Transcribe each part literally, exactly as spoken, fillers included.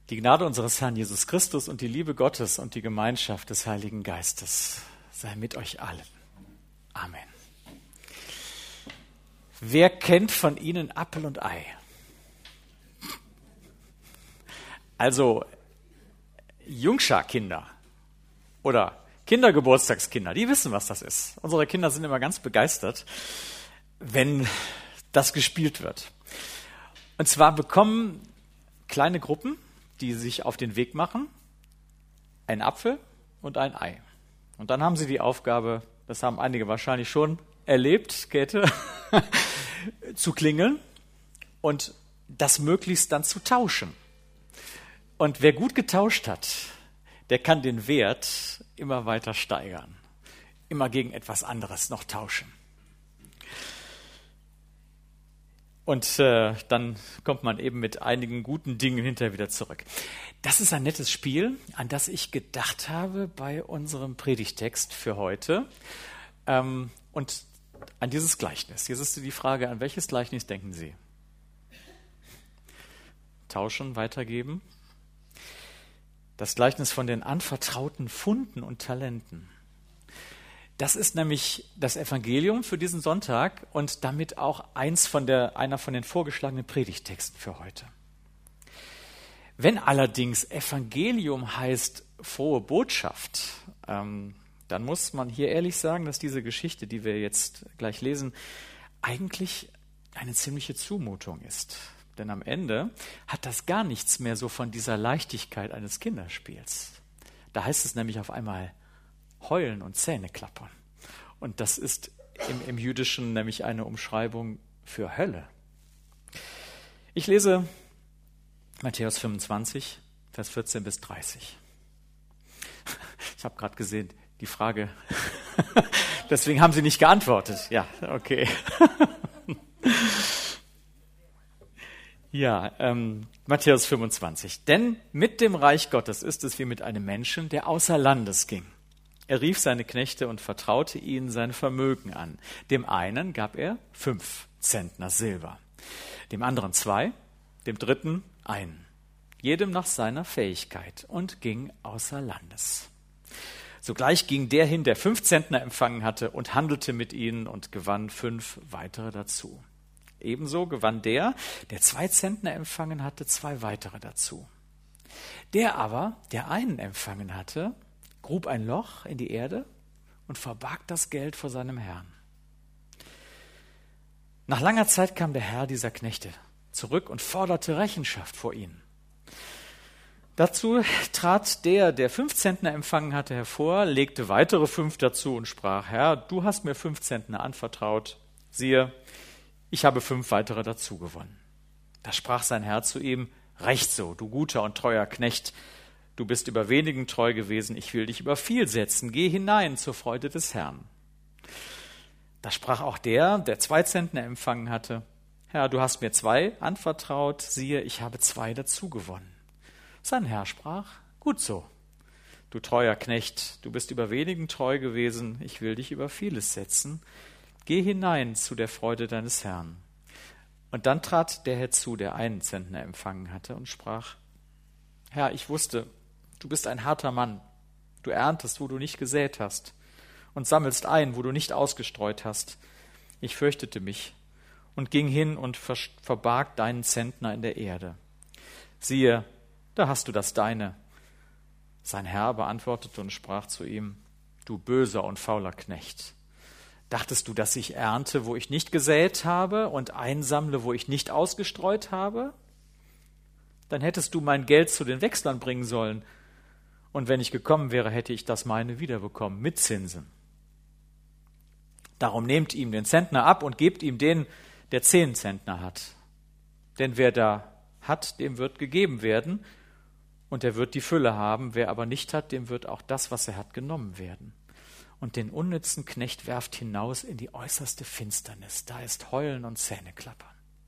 Die Gnade unseres Herrn Jesus Christus und die Liebe Gottes und die Gemeinschaft des Heiligen Geistes sei mit euch allen. Amen. Wer kennt von Ihnen Apfel und Ei? Also Jungschar-Kinder oder Kindergeburtstagskinder, die wissen, was das ist. Unsere Kinder sind immer ganz begeistert, wenn das gespielt wird. Und zwar bekommen kleine Gruppen, die sich auf den Weg machen, einen Apfel und ein Ei. Und dann haben sie die Aufgabe, das haben einige wahrscheinlich schon erlebt, Käthe, zu klingeln und das möglichst dann zu tauschen. Und wer gut getauscht hat, der kann den Wert immer weiter steigern, immer gegen etwas anderes noch tauschen. Und äh, dann kommt man eben mit einigen guten Dingen hinterher wieder zurück. Das ist ein nettes Spiel, an das ich gedacht habe bei unserem Predigtext für heute. Ähm, und an dieses Gleichnis. Jetzt ist die Frage, an welches Gleichnis denken Sie? Tauschen, weitergeben? Das Gleichnis von den anvertrauten Funden und Talenten. Das ist nämlich das Evangelium für diesen Sonntag und damit auch eins von der, einer von den vorgeschlagenen Predigtexten für heute. Wenn allerdings Evangelium heißt frohe Botschaft, ähm, dann muss man hier ehrlich sagen, dass diese Geschichte, die wir jetzt gleich lesen, eigentlich eine ziemliche Zumutung ist. Denn am Ende hat das gar nichts mehr so von dieser Leichtigkeit eines Kinderspiels. Da heißt es nämlich auf einmal heulen und Zähne klappern. Und das ist im, im Jüdischen nämlich eine Umschreibung für Hölle. Ich lese Matthäus fünfundzwanzig, Vers vierzehn bis dreißig. Ich habe gerade gesehen, die Frage, deswegen haben Sie nicht geantwortet. Ja, okay. Ja, ähm, Matthäus fünfundzwanzig. Denn mit dem Reich Gottes ist es wie mit einem Menschen, der außer Landes ging. Er rief seine Knechte und vertraute ihnen sein Vermögen an. Dem einen gab er fünf Zentner Silber, dem anderen zwei, dem dritten einen, jedem nach seiner Fähigkeit, und ging außer Landes. Sogleich ging der hin, der fünf Zentner empfangen hatte, und handelte mit ihnen und gewann fünf weitere dazu. Ebenso gewann der, der zwei Zentner empfangen hatte, zwei weitere dazu. Der aber, der einen empfangen hatte, grub ein Loch in die Erde und verbarg das Geld vor seinem Herrn. Nach langer Zeit kam der Herr dieser Knechte zurück und forderte Rechenschaft vor ihnen. Dazu trat der, der fünf Zentner empfangen hatte, hervor, legte weitere fünf dazu und sprach: Herr, du hast mir fünf Zentner anvertraut. Siehe, ich habe fünf weitere dazu gewonnen. Da sprach sein Herr zu ihm: Recht so, du guter und treuer Knecht. Du bist über wenigen treu gewesen, ich will dich über viel setzen. Geh hinein zur Freude des Herrn. Da sprach auch der, der zwei Zentner empfangen hatte: Herr, du hast mir zwei anvertraut. Siehe, ich habe zwei dazu gewonnen. Sein Herr sprach: Gut so, du treuer Knecht, du bist über wenigen treu gewesen, ich will dich über vieles setzen. Geh hinein zu der Freude deines Herrn. Und dann trat der herzu, der einen Zentner empfangen hatte, und sprach: Herr, ich wusste, du bist ein harter Mann. Du erntest, wo du nicht gesät hast, und sammelst ein, wo du nicht ausgestreut hast. Ich fürchtete mich und ging hin und verbarg deinen Zentner in der Erde. Siehe, da hast du das Deine. Sein Herr beantwortete und sprach zu ihm: Du böser und fauler Knecht. Dachtest du, dass ich ernte, wo ich nicht gesät habe, und einsammle, wo ich nicht ausgestreut habe? Dann hättest du mein Geld zu den Wechslern bringen sollen, und wenn ich gekommen wäre, hätte ich das meine wiederbekommen, mit Zinsen. Darum nehmt ihm den Zentner ab und gebt ihm den, der zehn Zentner hat. Denn wer da hat, dem wird gegeben werden, und er wird die Fülle haben. Wer aber nicht hat, dem wird auch das, was er hat, genommen werden. Und den unnützen Knecht werft hinaus in die äußerste Finsternis. Da ist Heulen und Zähneklappern.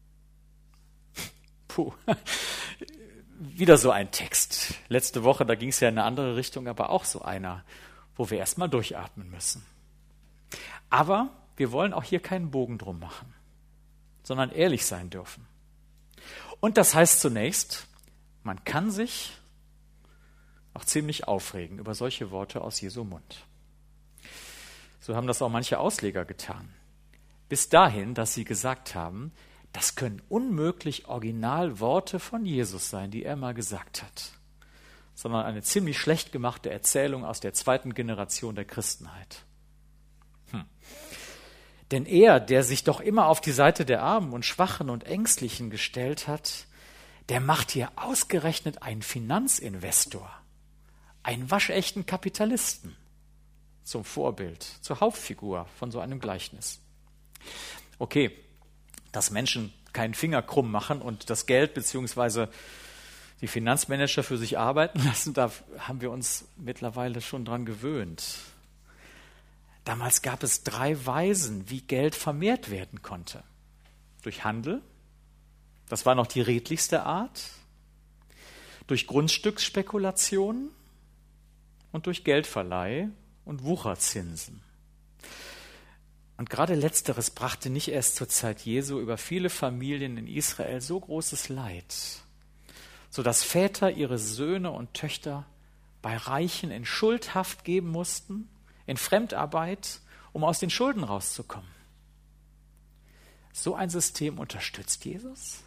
Puh, wieder so ein Text. Letzte Woche, da ging es ja in eine andere Richtung, aber auch so einer, wo wir erstmal durchatmen müssen. Aber wir wollen auch hier keinen Bogen drum machen, sondern ehrlich sein dürfen. Und das heißt zunächst, Man kann sich auch ziemlich aufregen über solche Worte aus Jesu Mund. So haben das auch manche Ausleger getan. Bis dahin, dass sie gesagt haben, das können unmöglich Originalworte von Jesus sein, die er mal gesagt hat, sondern eine ziemlich schlecht gemachte Erzählung aus der zweiten Generation der Christenheit. Hm. Denn er, der sich doch immer auf die Seite der Armen und Schwachen und Ängstlichen gestellt hat, der macht hier ausgerechnet einen Finanzinvestor, einen waschechten Kapitalisten zum Vorbild, zur Hauptfigur von so einem Gleichnis. Okay, dass Menschen keinen Finger krumm machen und das Geld bzw. die Finanzmanager für sich arbeiten lassen, da haben wir uns mittlerweile schon dran gewöhnt. Damals gab es drei Weisen, wie Geld vermehrt werden konnte. Durch Handel, das war noch die redlichste Art, durch Grundstücksspekulationen und durch Geldverleih und Wucherzinsen. Und gerade Letzteres brachte nicht erst zur Zeit Jesu über viele Familien in Israel so großes Leid, sodass Väter ihre Söhne und Töchter bei Reichen in Schuldhaft geben mussten, in Fremdarbeit, um aus den Schulden rauszukommen. So ein System unterstützt Jesus?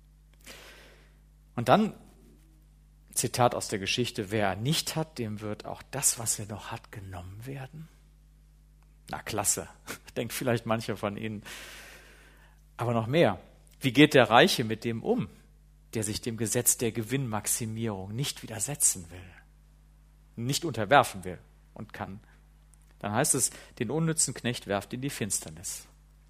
Und dann, Zitat aus der Geschichte, wer er nicht hat, dem wird auch das, was er noch hat, genommen werden. Na klasse, denkt vielleicht mancher von Ihnen. Aber noch mehr, wie geht der Reiche mit dem um, der sich dem Gesetz der Gewinnmaximierung nicht widersetzen will, nicht unterwerfen will und kann? Dann heißt es, den unnützen Knecht werft in die Finsternis.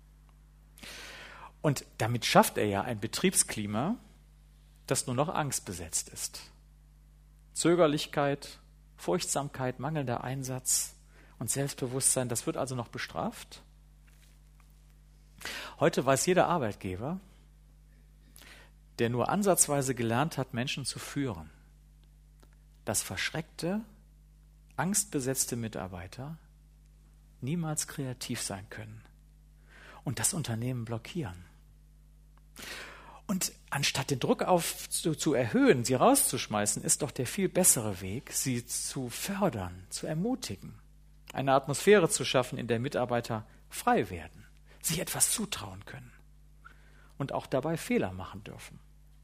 Und damit schafft er ja ein Betriebsklima, das nur noch angstbesetzt ist. Zögerlichkeit, Furchtsamkeit, mangelnder Einsatz und Selbstbewusstsein, das wird also noch bestraft. Heute weiß jeder Arbeitgeber, der nur ansatzweise gelernt hat, Menschen zu führen, dass verschreckte, angstbesetzte Mitarbeiter niemals kreativ sein können und das Unternehmen blockieren. Und anstatt den Druck auf zu, zu erhöhen, sie rauszuschmeißen, ist doch der viel bessere Weg, sie zu fördern, zu ermutigen, eine Atmosphäre zu schaffen, in der Mitarbeiter frei werden, sich etwas zutrauen können und auch dabei Fehler machen dürfen.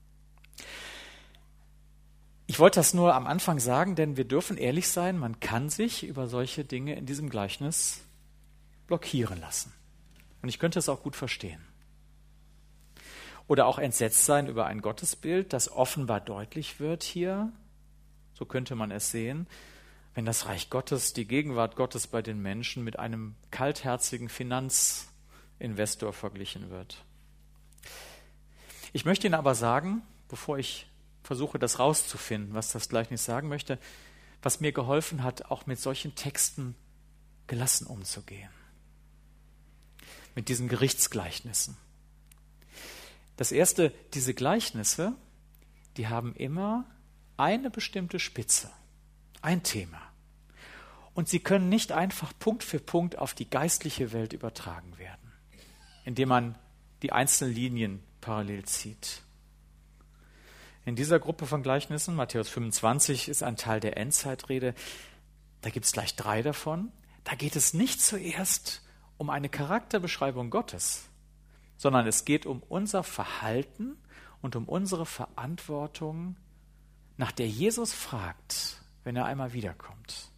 Ich wollte das nur am Anfang sagen, denn wir dürfen ehrlich sein, man kann sich über solche Dinge in diesem Gleichnis blockieren lassen. Und ich könnte es auch gut verstehen. Oder auch entsetzt sein über ein Gottesbild, das offenbar deutlich wird hier, so könnte man es sehen, wenn das Reich Gottes, die Gegenwart Gottes bei den Menschen mit einem kaltherzigen Finanzinvestor verglichen wird. Ich möchte Ihnen aber sagen, bevor ich versuche, das rauszufinden, was das Gleichnis sagen möchte, was mir geholfen hat, auch mit solchen Texten gelassen umzugehen. Mit diesen Gerichtsgleichnissen. Das erste, diese Gleichnisse, die haben immer eine bestimmte Spitze, ein Thema. Und sie können nicht einfach Punkt für Punkt auf die geistliche Welt übertragen werden, indem man die einzelnen Linien parallel zieht. In dieser Gruppe von Gleichnissen, Matthäus fünfundzwanzig ist ein Teil der Endzeitrede, da gibt es gleich drei davon. Da geht es nicht zuerst um eine Charakterbeschreibung Gottes, sondern es geht um unser Verhalten und um unsere Verantwortung, nach der Jesus fragt, wenn er einmal wiederkommt.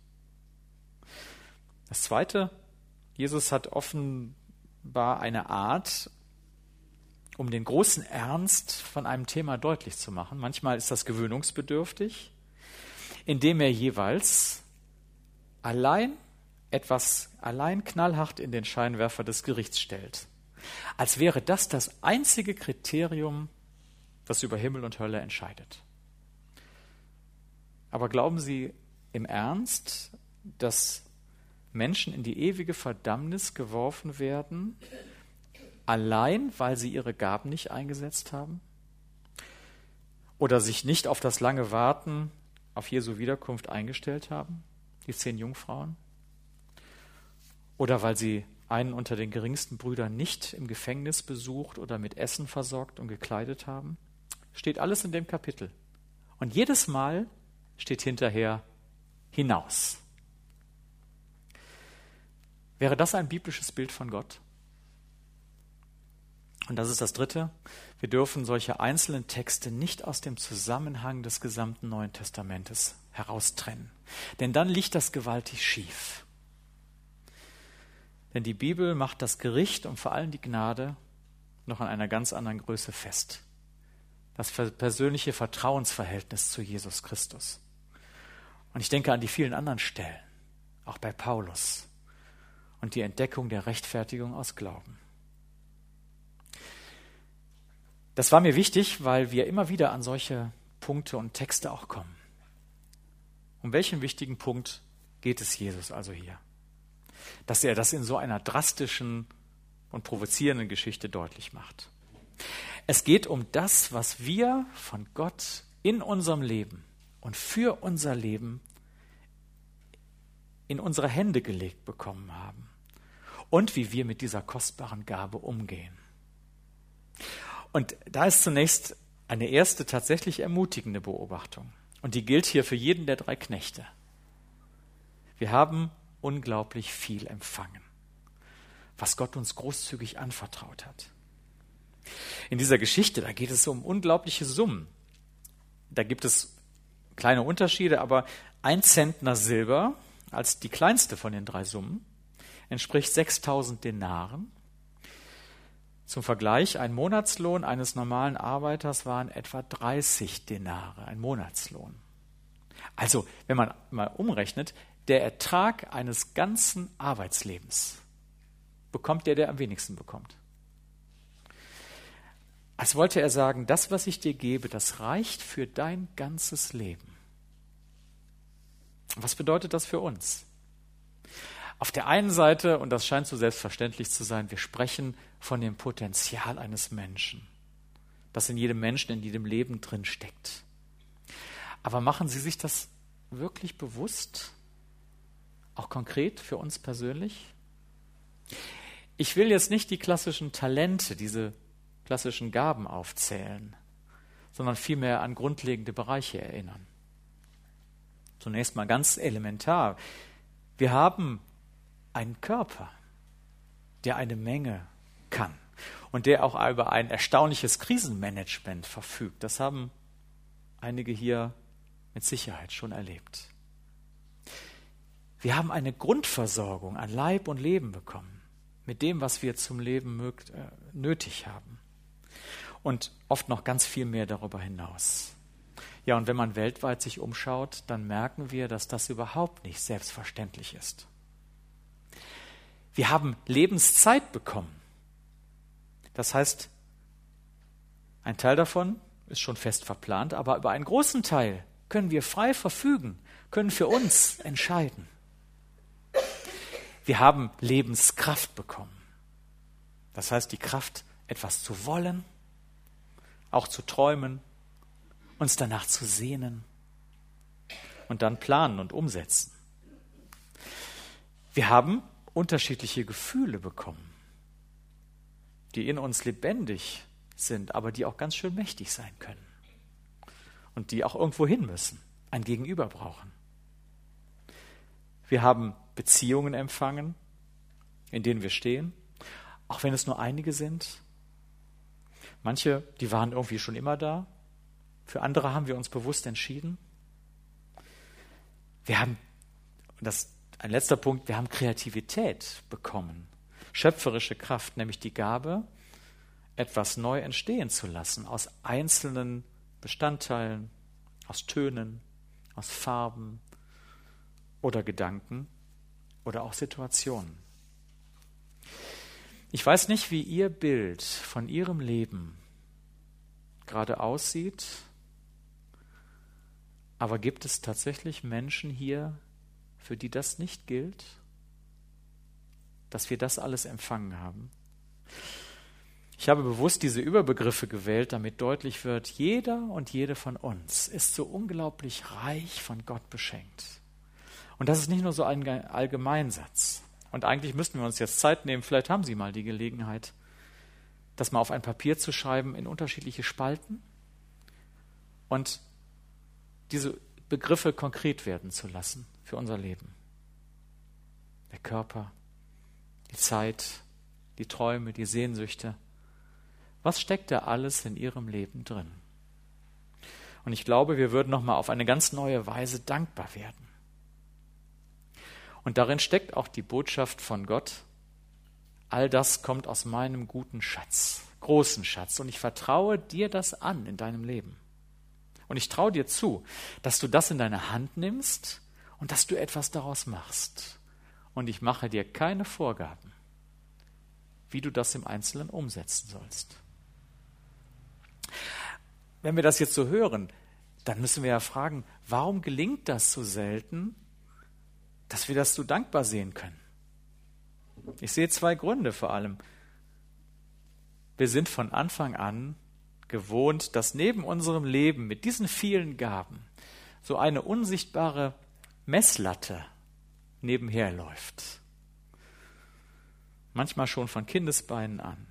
Das Zweite, Jesus hat offenbar eine Art, um den großen Ernst von einem Thema deutlich zu machen. Manchmal ist das gewöhnungsbedürftig, indem er jeweils allein etwas allein knallhart in den Scheinwerfer des Gerichts stellt. Als wäre das das einzige Kriterium, das über Himmel und Hölle entscheidet. Aber glauben Sie im Ernst, dass Menschen in die ewige Verdammnis geworfen werden, allein weil sie ihre Gaben nicht eingesetzt haben? Oder sich nicht auf das lange Warten auf Jesu Wiederkunft eingestellt haben, die zehn Jungfrauen? Oder weil sie einen unter den geringsten Brüdern nicht im Gefängnis besucht oder mit Essen versorgt und gekleidet haben? Steht alles in dem Kapitel. Und jedes Mal steht hinterher hinaus. Wäre das ein biblisches Bild von Gott? Und das ist das Dritte. Wir dürfen solche einzelnen Texte nicht aus dem Zusammenhang des gesamten Neuen Testamentes heraustrennen. Denn dann liegt das gewaltig schief. Denn die Bibel macht das Gericht und vor allem die Gnade noch an einer ganz anderen Größe fest. Das persönliche Vertrauensverhältnis zu Jesus Christus. Und ich denke an die vielen anderen Stellen, auch bei Paulus, und die Entdeckung der Rechtfertigung aus Glauben. Das war mir wichtig, weil wir immer wieder an solche Punkte und Texte auch kommen. Um welchen wichtigen Punkt geht es Jesus also hier? Dass er das in so einer drastischen und provozierenden Geschichte deutlich macht. Es geht um das, was wir von Gott in unserem Leben und für unser Leben in unsere Hände gelegt bekommen haben und wie wir mit dieser kostbaren Gabe umgehen. Und da ist zunächst eine erste tatsächlich ermutigende Beobachtung. Und die gilt hier für jeden der drei Knechte. Wir haben unglaublich viel empfangen, was Gott uns großzügig anvertraut hat. In dieser Geschichte, da geht es um unglaubliche Summen. Da gibt es kleine Unterschiede, aber ein Zentner Silber als die kleinste von den drei Summen entspricht sechstausend Denaren. Zum Vergleich, ein Monatslohn eines normalen Arbeiters waren etwa dreißig Denare, ein Monatslohn. Also, wenn man mal umrechnet, der Ertrag eines ganzen Arbeitslebens bekommt der, der am wenigsten bekommt. Als wollte er sagen, das, was ich dir gebe, das reicht für dein ganzes Leben. Was bedeutet das für uns? Auf der einen Seite, und das scheint so selbstverständlich zu sein, wir sprechen von dem Potenzial eines Menschen, das in jedem Menschen, in jedem Leben drin steckt. Aber machen Sie sich das wirklich bewusst, auch konkret für uns persönlich? Ich will jetzt nicht die klassischen Talente, diese klassischen Gaben aufzählen, sondern vielmehr an grundlegende Bereiche erinnern. Zunächst mal ganz elementar. Wir haben einen Körper, der eine Menge kann und der auch über ein erstaunliches Krisenmanagement verfügt. Das haben einige hier mit Sicherheit schon erlebt. Wir haben eine Grundversorgung an Leib und Leben bekommen, mit dem, was wir zum Leben mögt, äh, nötig haben. Und oft noch ganz viel mehr darüber hinaus. Ja, und wenn man weltweit sich umschaut, dann merken wir, dass das überhaupt nicht selbstverständlich ist. Wir haben Lebenszeit bekommen. Das heißt, ein Teil davon ist schon fest verplant, aber über einen großen Teil können wir frei verfügen, können für uns entscheiden. Wir haben Lebenskraft bekommen. Das heißt, die Kraft, etwas zu wollen, auch zu träumen, uns danach zu sehnen und dann planen und umsetzen. Wir haben unterschiedliche Gefühle bekommen, die in uns lebendig sind, aber die auch ganz schön mächtig sein können und die auch irgendwo hin müssen, ein Gegenüber brauchen. Wir haben Beziehungen empfangen, in denen wir stehen, auch wenn es nur einige sind. Manche, die waren irgendwie schon immer da. Für andere haben wir uns bewusst entschieden. Wir haben, das ein letzter Punkt, wir haben Kreativität bekommen, schöpferische Kraft, nämlich die Gabe, etwas neu entstehen zu lassen aus einzelnen Bestandteilen, aus Tönen, aus Farben oder Gedanken oder auch Situationen. Ich weiß nicht, wie Ihr Bild von Ihrem Leben gerade aussieht, aber gibt es tatsächlich Menschen hier, für die das nicht gilt, dass wir das alles empfangen haben? Ich habe bewusst diese Überbegriffe gewählt, damit deutlich wird, jeder und jede von uns ist so unglaublich reich von Gott beschenkt. Und das ist nicht nur so ein Allgemeinsatz. Und eigentlich müssten wir uns jetzt Zeit nehmen, vielleicht haben Sie mal die Gelegenheit, das mal auf ein Papier zu schreiben in unterschiedliche Spalten und diese Begriffe konkret werden zu lassen für unser Leben. Der Körper, die Zeit, die Träume, die Sehnsüchte. Was steckt da alles in ihrem Leben drin? Und ich glaube, wir würden nochmal auf eine ganz neue Weise dankbar werden. Und darin steckt auch die Botschaft von Gott: All das kommt aus meinem guten Schatz, großen Schatz. Und ich vertraue dir das an in deinem Leben. Und ich traue dir zu, dass du das in deine Hand nimmst und dass du etwas daraus machst. Und ich mache dir keine Vorgaben, wie du das im Einzelnen umsetzen sollst. Wenn wir das jetzt so hören, dann müssen wir ja fragen, warum gelingt das so selten, dass wir das so dankbar sehen können? Ich sehe zwei Gründe vor allem. Wir sind von Anfang an gewohnt, dass neben unserem Leben mit diesen vielen Gaben so eine unsichtbare Messlatte nebenher läuft. Manchmal schon von Kindesbeinen an.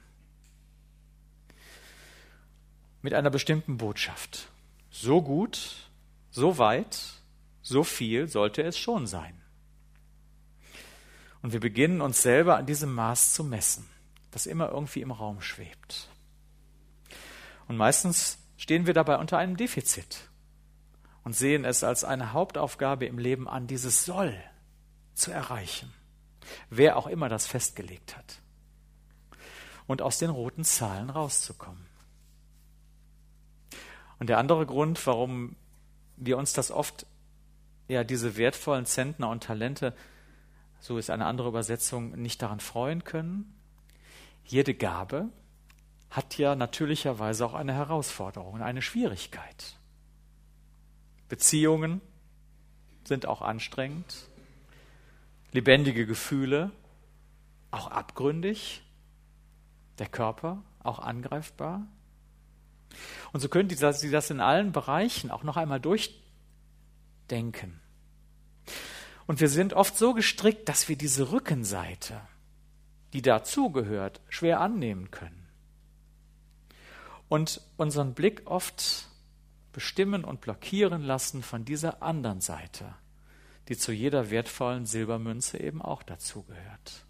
Mit einer bestimmten Botschaft. So gut, so weit, so viel sollte es schon sein. Und wir beginnen uns selber an diesem Maß zu messen, das immer irgendwie im Raum schwebt. Und meistens stehen wir dabei unter einem Defizit und sehen es als eine Hauptaufgabe im Leben an, dieses Soll zu erreichen, wer auch immer das festgelegt hat, und aus den roten Zahlen rauszukommen. Und der andere Grund, warum wir uns das oft, ja, diese wertvollen Zentner und Talente, so ist eine andere Übersetzung, nicht daran freuen können: Jede Gabe hat ja natürlicherweise auch eine Herausforderung, eine Schwierigkeit. Beziehungen sind auch anstrengend, lebendige Gefühle auch abgründig, der Körper auch angreifbar. Und so können Sie das in allen Bereichen auch noch einmal durchdenken. Und wir sind oft so gestrickt, dass wir diese Rückenseite, die dazugehört, schwer annehmen können. Und unseren Blick oft bestimmen und blockieren lassen von dieser anderen Seite, die zu jeder wertvollen Silbermünze eben auch dazugehört.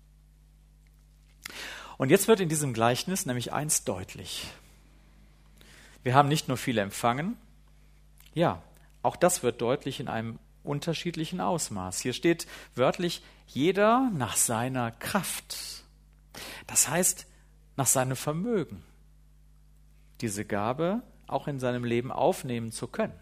Und jetzt wird in diesem Gleichnis nämlich eins deutlich. Wir haben nicht nur viel empfangen, ja, auch das wird deutlich in einem unterschiedlichen Ausmaß. Hier steht wörtlich: jeder nach seiner Kraft. Das heißt, nach seinem Vermögen, diese Gabe auch in seinem Leben aufnehmen zu können.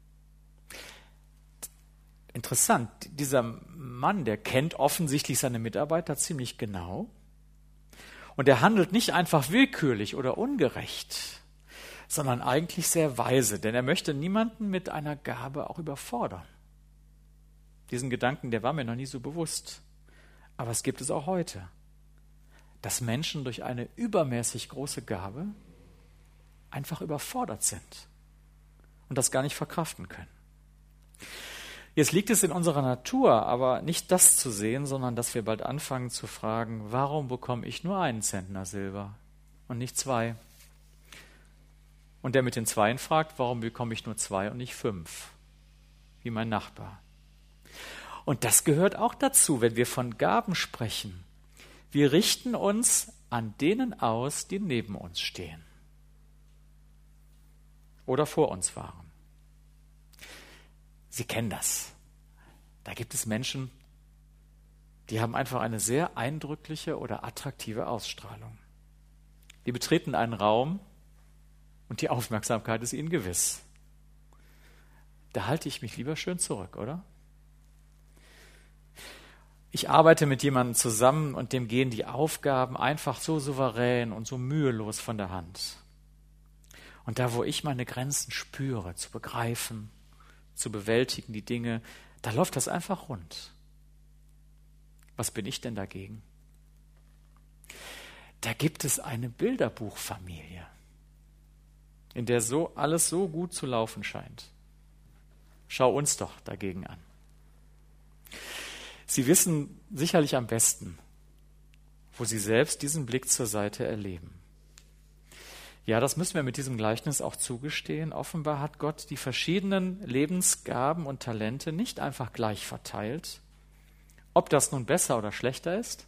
Interessant, dieser Mann, der kennt offensichtlich seine Mitarbeiter ziemlich genau und er handelt nicht einfach willkürlich oder ungerecht, sondern eigentlich sehr weise, denn er möchte niemanden mit einer Gabe auch überfordern. Diesen Gedanken, der war mir noch nie so bewusst. Aber es gibt es auch heute, dass Menschen durch eine übermäßig große Gabe einfach überfordert sind und das gar nicht verkraften können. Jetzt liegt es in unserer Natur, aber nicht das zu sehen, sondern dass wir bald anfangen zu fragen: Warum bekomme ich nur einen Zentner Silber und nicht zwei? Und der mit den Zweien fragt: Warum bekomme ich nur zwei und nicht fünf, wie mein Nachbar? Und das gehört auch dazu, wenn wir von Gaben sprechen. Wir richten uns an denen aus, die neben uns stehen oder vor uns waren. Sie kennen das. Da gibt es Menschen, die haben einfach eine sehr eindrückliche oder attraktive Ausstrahlung. Die betreten einen Raum und die Aufmerksamkeit ist ihnen gewiss. Da halte ich mich lieber schön zurück, oder? Ich arbeite mit jemandem zusammen und dem gehen die Aufgaben einfach so souverän und so mühelos von der Hand. Und da, wo ich meine Grenzen spüre, zu begreifen, zu bewältigen, die Dinge, da läuft das einfach rund. Was bin ich denn dagegen? Da gibt es eine Bilderbuchfamilie, in der so alles so gut zu laufen scheint. Schau uns doch dagegen an. Sie wissen sicherlich am besten, wo Sie selbst diesen Blick zur Seite erleben. Ja, das müssen wir mit diesem Gleichnis auch zugestehen. Offenbar hat Gott die verschiedenen Lebensgaben und Talente nicht einfach gleich verteilt. Ob das nun besser oder schlechter ist,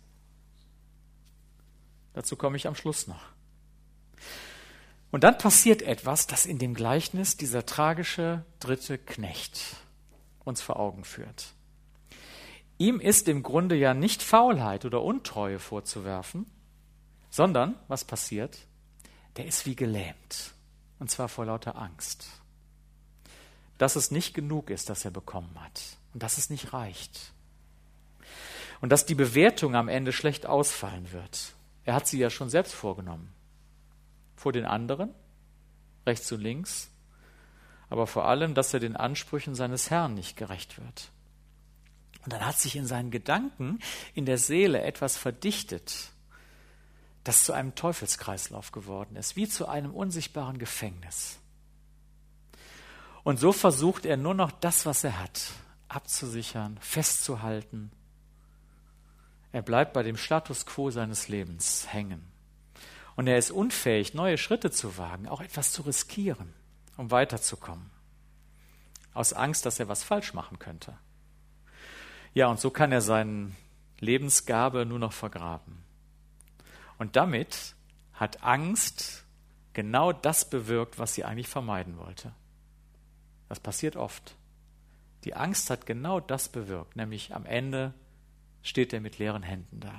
dazu komme ich am Schluss noch. Und dann passiert etwas, das in dem Gleichnis dieser tragische dritte Knecht uns vor Augen führt. Ihm ist im Grunde ja nicht Faulheit oder Untreue vorzuwerfen, sondern, was passiert? Der ist wie gelähmt, und zwar vor lauter Angst. Dass es nicht genug ist, das er bekommen hat, und dass es nicht reicht. Und dass die Bewertung am Ende schlecht ausfallen wird. Er hat sie ja schon selbst vorgenommen. Vor den anderen, rechts und links, aber vor allem, dass er den Ansprüchen seines Herrn nicht gerecht wird. Und dann hat sich in seinen Gedanken, in der Seele etwas verdichtet, das zu einem Teufelskreislauf geworden ist, wie zu einem unsichtbaren Gefängnis. Und so versucht er nur noch das, was er hat, abzusichern, festzuhalten. Er bleibt bei dem Status quo seines Lebens hängen. Und er ist unfähig, neue Schritte zu wagen, auch etwas zu riskieren, um weiterzukommen. Aus Angst, dass er was falsch machen könnte. Ja, und so kann er seine Lebensgabe nur noch vergraben. Und damit hat Angst genau das bewirkt, was sie eigentlich vermeiden wollte. Das passiert oft. Die Angst hat genau das bewirkt, nämlich am Ende steht er mit leeren Händen da.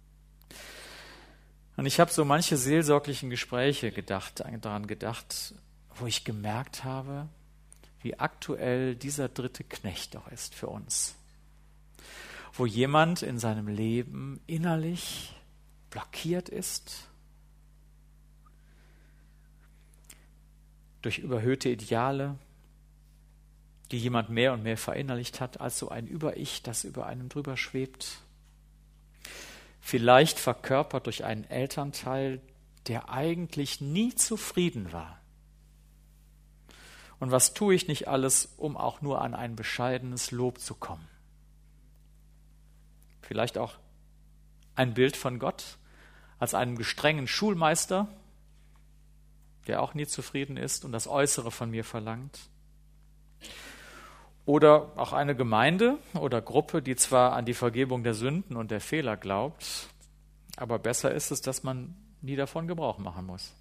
Und ich habe so manche seelsorglichen Gespräche gedacht, daran gedacht, wo ich gemerkt habe, wie aktuell dieser dritte Knecht auch ist für uns. Wo jemand in seinem Leben innerlich blockiert ist durch überhöhte Ideale, die jemand mehr und mehr verinnerlicht hat, als so ein Über-Ich, das über einem drüber schwebt. Vielleicht verkörpert durch einen Elternteil, der eigentlich nie zufrieden war. Und was tue ich nicht alles, um auch nur an ein bescheidenes Lob zu kommen? Vielleicht auch ein Bild von Gott als einem gestrengen Schulmeister, der auch nie zufrieden ist und das Äußere von mir verlangt. Oder auch eine Gemeinde oder Gruppe, die zwar an die Vergebung der Sünden und der Fehler glaubt, aber besser ist es, dass man nie davon Gebrauch machen muss.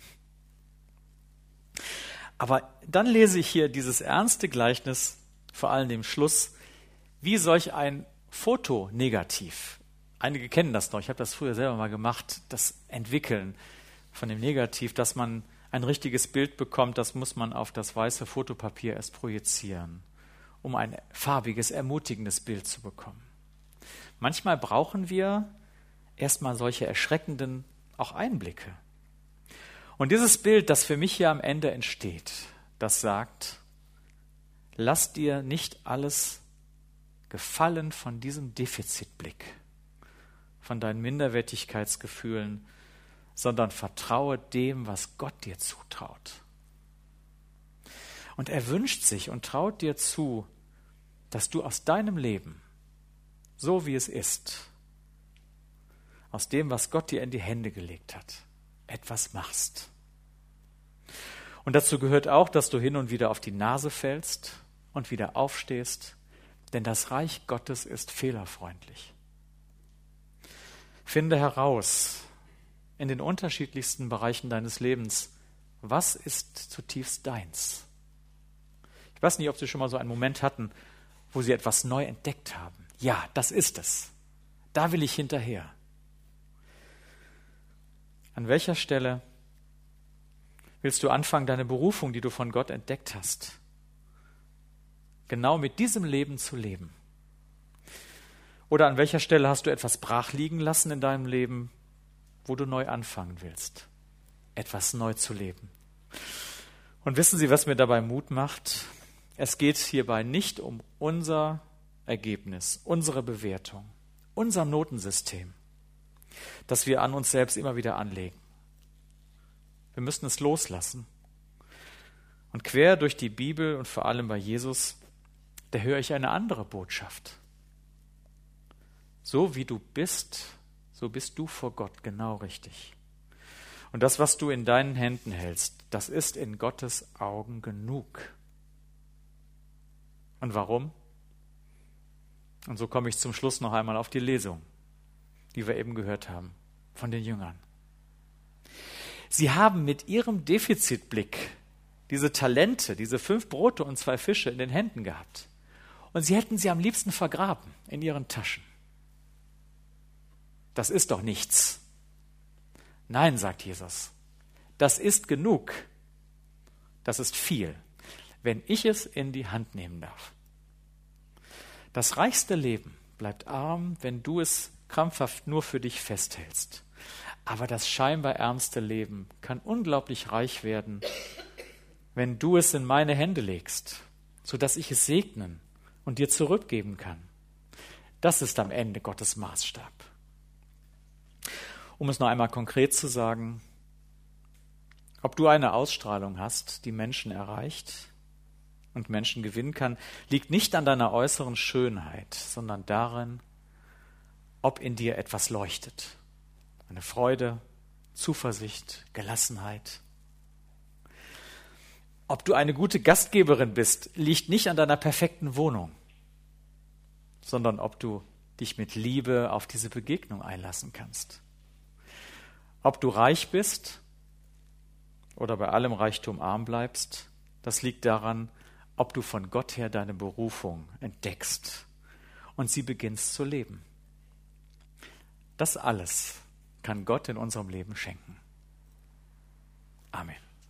Aber dann lese ich hier dieses ernste Gleichnis, vor allem dem Schluss, wie solch ein Fotonegativ. Einige kennen das noch, ich habe das früher selber mal gemacht, das Entwickeln von dem Negativ, dass man ein richtiges Bild bekommt, das muss man auf das weiße Fotopapier erst projizieren, um ein farbiges, ermutigendes Bild zu bekommen. Manchmal brauchen wir erstmal solche erschreckenden auch Einblicke. Und dieses Bild, das für mich hier am Ende entsteht, das sagt, lass dir nicht alles gefallen von diesem Defizitblick, von deinen Minderwertigkeitsgefühlen, sondern vertraue dem, was Gott dir zutraut. Und er wünscht sich und traut dir zu, dass du aus deinem Leben, so wie es ist, aus dem, was Gott dir in die Hände gelegt hat, etwas machst. Und dazu gehört auch, dass du hin und wieder auf die Nase fällst und wieder aufstehst, denn das Reich Gottes ist fehlerfreundlich. Finde heraus in den unterschiedlichsten Bereichen deines Lebens, was ist zutiefst deins. Ich weiß nicht, ob Sie schon mal so einen Moment hatten, wo Sie etwas neu entdeckt haben. Ja, das ist es. Da will ich hinterher. An welcher Stelle willst du anfangen, deine Berufung, die du von Gott entdeckt hast, genau mit diesem Leben zu leben? Oder an welcher Stelle hast du etwas brach liegen lassen in deinem Leben, wo du neu anfangen willst, etwas neu zu leben? Und wissen Sie, was mir dabei Mut macht? Es geht hierbei nicht um unser Ergebnis, unsere Bewertung, unser Notensystem, das wir an uns selbst immer wieder anlegen. Wir müssen es loslassen. Und quer durch die Bibel und vor allem bei Jesus, da höre ich eine andere Botschaft. So wie du bist, so bist du vor Gott genau richtig. Und das, was du in deinen Händen hältst, das ist in Gottes Augen genug. Und warum? Und so komme ich zum Schluss noch einmal auf die Lesung, die wir eben gehört haben von den Jüngern. Sie haben mit ihrem Defizitblick diese Talente, diese fünf Brote und zwei Fische in den Händen gehabt. Und sie hätten sie am liebsten vergraben in ihren Taschen. Das ist doch nichts. Nein, sagt Jesus, das ist genug. Das ist viel, wenn ich es in die Hand nehmen darf. Das reichste Leben bleibt arm, wenn du es krampfhaft nur für dich festhältst. Aber das scheinbar ärmste Leben kann unglaublich reich werden, wenn du es in meine Hände legst, sodass ich es segnen und dir zurückgeben kann. Das ist am Ende Gottes Maßstab. Um es noch einmal konkret zu sagen, ob du eine Ausstrahlung hast, die Menschen erreicht und Menschen gewinnen kann, liegt nicht an deiner äußeren Schönheit, sondern darin, ob in dir etwas leuchtet. Eine Freude, Zuversicht, Gelassenheit. Ob du eine gute Gastgeberin bist, liegt nicht an deiner perfekten Wohnung, sondern ob du dich mit Liebe auf diese Begegnung einlassen kannst. Ob du reich bist oder bei allem Reichtum arm bleibst, das liegt daran, ob du von Gott her deine Berufung entdeckst und sie beginnst zu leben. Das alles kann Gott in unserem Leben schenken. Amen.